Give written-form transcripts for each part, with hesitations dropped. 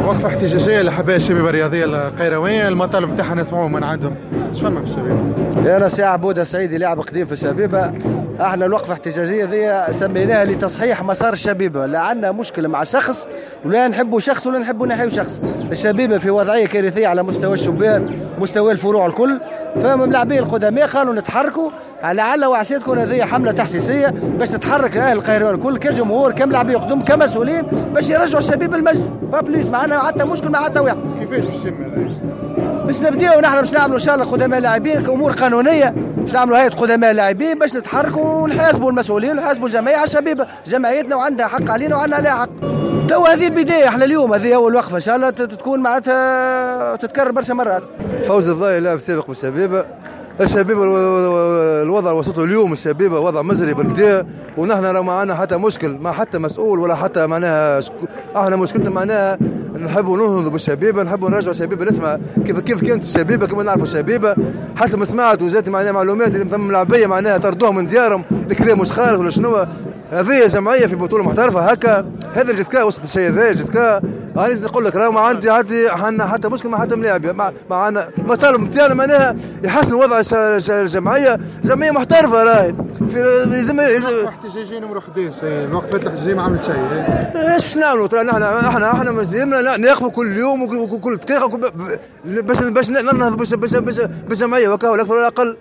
وقفة احتجاجية اللي حباها الشبيبة الرياضية القيروية، المطالب نتاعها نسمعوه من عندهم. ايش فما في الشبيبة؟ أنا سي عبودة السعيدي لاعب قديم في الشبيبة. احنا الوقفة الاحتجاجية ذي سميناها لتصحيح مسار الشبيبة، لا عندنا مشكلة مع شخص ولا نحبوا شخص ولا نحبوا نحيوا شخص. الشبيبة في وضعية كارثية على مستوى الشبان، مستوى الفروع الكل. فملاعبين القدماء قالوا نتحركوا لعل وعسى تكون هذه حملة تحسيسية باش تتحرك اهل القيروان الكل كجمهور كملاعبين قدم كمسؤولين باش يرجعوا الشبيبة المجد. با بليس معنا حتى مشكل مع حتى واحد. كيفاش باش يتم هذا؟ باش نبداو نحن باش نعملوا ان شاء الله قدماء لاعبين كامور قانونيه، باش نعملوا هيئه قدماء لاعبين باش نتحركوا ونحاسبوا المسؤولين ونحاسبوا الجمعيه على الشبيبه. جمعيتنا وعندها حق علينا وعندنا عليها حق. تو هذه البدايه، احنا اليوم هذه اول وقفه ان شاء الله تكون معناتها تتكرر برشا مرات. فوز الضاي لاعب سابق بالشبيبه. الشبيبه الوضع وصلته اليوم، الشبيبه وضع مزري بالكدا، ونحن لو معنا حتى مشكل مع حتى مسؤول ولا حتى معناها احنا مشكلتنا معناها نحبوا ننهضوا بالشبيبه، نحبوا نرجعوا الشبيبه نسمع كيف كانت الشبيبه كما نعرفوا الشبيبه. حسب ما سمعت وجات معناها معلومات اللي ثم ملاعبيه معناها طردوهم من ديارهم، الكلام مش خارج ولا شنو. هذه جمعيه في بطوله محترفه هكا، هذا الجسكا وصلت الشيء هذا الجسكا. انا نقول لك راه ما عندي حتى مشكل مع حتى ملاعب معنا المطالب نتاعنا معناها يحسنوا وضع الجمعيه. جمعيه محترفه راهي لازم احتجاجيه نمر 11. الوقفات الاحتجاجيه ما عملت شيء. ايش نعملوا؟ ترى احنا مازلنا ناخذوا كل يوم وكل دقيقه باش ننهض بالجمعيه وكا ولا اكثر ولا اقل.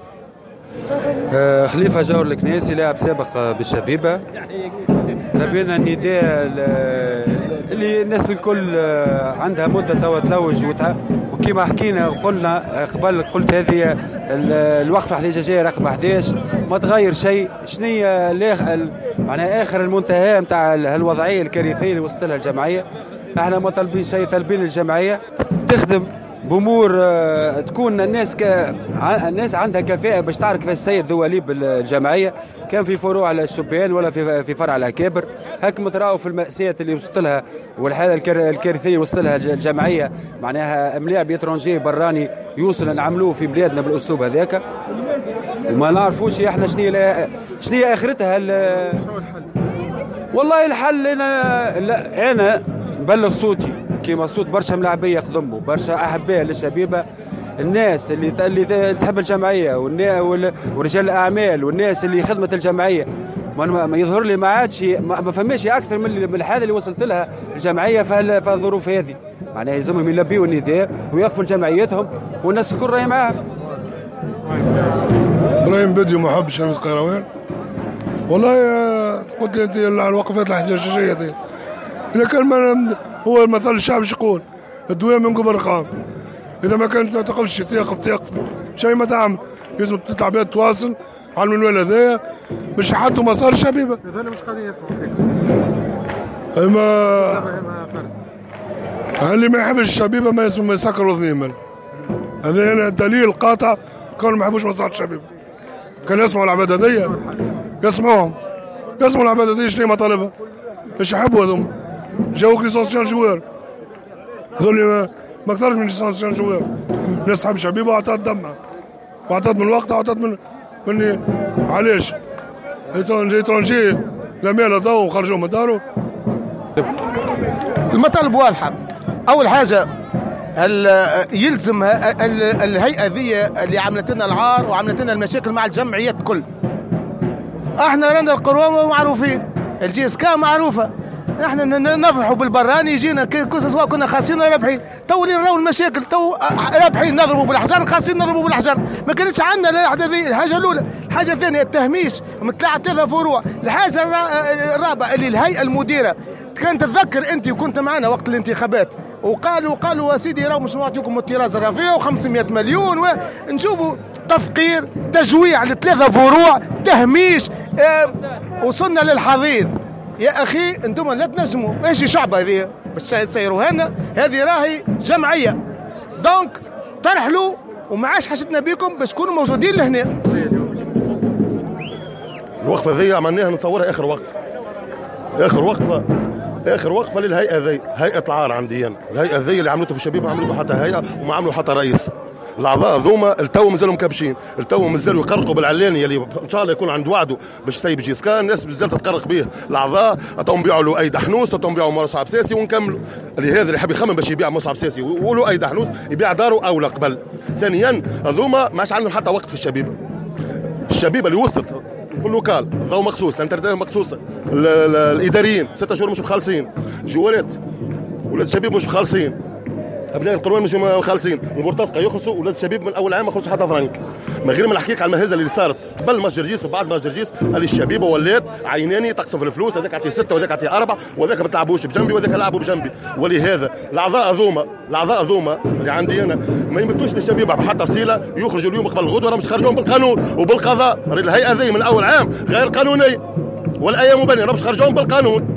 خليفة جور الكنيسي لاعب سابق بالشبيبة. لبينا النداء اللي الناس الكل عندها مدة توا تلوج وكما حكينا وقلنا قبل، قلت هذه الوقفة الاحتجاجية رقم 11 ما تغير شيء. شنية معناها آخر المنتهى متاع هالوضعية الكارثية اللي وصلت لها الجمعية. احنا ما طالبين شيء، طالبين الجمعية تخدم بأمور تكون الناس عندها كفاءة باش تعرف كيفاش تسير دواليب الجمعية، كان في فروع على الشبان ولا في فرع الأكابر. هكما تراو في المأساة اللي وصلت لها والحالة الكارثية وصلت لها الجمعية، معناها ملاعب اترونجي براني يوصل نعملوه في بلادنا بالأسلوب هذاك وما نعرفوش احنا شنو آخرتها. والله الحل أنا نبلغ صوتي كيما صوت برشا ملاعبيه يخدموا برشا احباء للشبيبه، الناس اللي تحب الجمعيه ورجال الاعمال والناس اللي خدمت الجمعيه. ما يظهر لي ما عادش ما فماش اكثر من الحاله اللي وصلت لها الجمعيه في الظروف هذه. معناها يلزمهم يلبيوا النداء ويقفوا لجمعيتهم والناس الكل راهي معاها. ابراهيم بديو محب شبيبه القيروان. والله قلت انت الوقفات الاحتجاجيه دي اذا كان هو المثل الشعب ايش يقول؟ الدوام من قبل الرقام. اذا ما كانت ما تقفش تقف شيء ما تعمل، لازم تطلع بها تواصل على المنوال هذايا باش يحطوا مسار الشبيبه. هذول مش قاعدين يسمعوا فيك. اللي ما يحبش الشبيبه ما يسمع، ما يسكر وذنيمل. هذا أنا دليل قاطع كانوا ما يحبوش مصلحه الشبيبه. كانوا يسمعوا العباد هذيا، يسمعوا العباد هذيا شنو مطالبها؟ باش يحبوا هذوما. جاوك ليسانسيون جوار هذول ما اكثرش من ليسانسيون جوار. ناس تحب شبيبه وعطات دمها وعطات من وقتها وعطات من علاش اترونجي لما لا ضوء وخرجوا من دارو. المطالب واضحه. اول حاجه يلزم الهيئه ذي اللي عملت لنا العار وعملت لنا المشاكل مع الجمعيات الكل. احنا رانا القروامه معروفين، الجيسكا معروفه، احنا نفرحوا بالبراني يجينا سواء كنا خاسرين ولا رابحين. تو اللي نراو المشاكل تو رابحين نضربوا بالاحجار، خاسرين نضربوا بالاحجار. ما كانتش عندنا الحاجه الاولى. الحاجه الثانيه التهميش متلاعب 3 فروع. الحاجه الرابعه اللي الهيئه المديره كانت تتذكر انت وكنت معنا وقت الانتخابات وقالوا يا سيدي راهو مش نعطيكم الطراز الرفيع و500 مليون ونشوفوا تفقير تجويع ل3 فروع تهميش. وصلنا للحضيض. يا اخي انتم لا تنجموا ماشي شعب هذه باش تسيروا هنا، هذه راهي جمعيه دونك ترحلوا وما عادش حاجتنا بكم باش تكونوا موجودين لهنا. الوقفه ذي عملناها نصورها اخر وقفه للهيئه ذي، هيئه العار عندي انا. الهيئه ذي اللي عملته في الشبيبه عملته حتى هيئه وما عملوا حتى رئيس. الاعضاء ذوما التو مازالوا مكبشين، التو مازالوا يقرقوا بالعلاني اللي ان شاء الله يكون عند وعده باش يسيب جيسكان، الناس مازالت تتقرق به. الاعضاء تو نبيعوا له اي دحنوس، تو نبيعوا مصعب ساسي ونكملوا. اللي هذا اللي يحب يخمم باش يبيع مصعب ساسي ويقولوا اي دحنوس يبيع داره اولى قبل. ثانيا هذوما ما عادش عندهم حتى وقت في الشبيبه. الشبيبه اللي وصلت في اللوكال ضوء مخصوص، الانترتينمنت مخصوصه، الاداريين 6 شهور مش مخلصين، جوالات ولاد الشبيب مش مخلصين، ابناء القروان مش خالصين، البورتاسقه يخلصوا، ولاد الشبيب من اول عام ما خلصوا حتى فرنك. من غير ما نحكيك على المهزه اللي صارت قبل ماتش جرجيس وبعد ماتش جرجيس، اللي الشبيبه ولات عيناني تقسم في الفلوس، هذاك عطيه 6 وهذاك عطيه 4 وهذاك ما تلعبوش بجنبي وهذاك لعبوا بجنبي. ولهذا الاعضاء ذوما اللي عندي انا ما يمتوش للشبيبه بحتى صيله، يخرجوا اليوم قبل الغدوه مش خارجون بالقانون وبالقضاء. الهيئه ذي من اول عام غير قانونيه والايام مبنيه مش خارجون بالقانون.